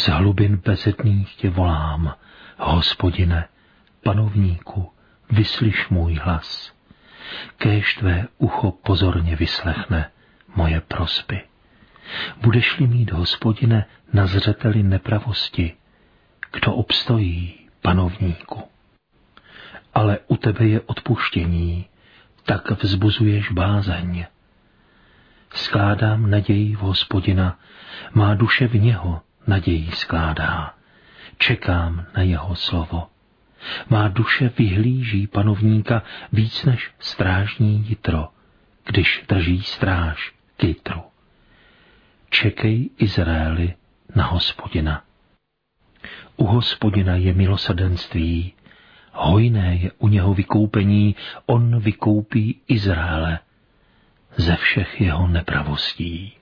Z hlubin bezedných tě volám, Hospodine, panovníku, vyslyš můj hlas. Kéž tvé ucho pozorně vyslechne moje prosby. Budeš-li mít, Hospodine, na zřeteli nepravosti, kdo obstojí, panovníku? Ale u tebe je odpuštění, tak vzbuzuješ bázeň. Skládám naději v Hospodina, má duše v něho naději skládá. Čekám na jeho slovo. Má duše vyhlíží panovníka víc než strážní jitro, když drží stráž k jitru. Čekej, Izraeli, na Hospodina. U Hospodina je milosrdenství, hojné je u něho vykoupení, on vykoupí Izraele ze všech jeho nepravostí.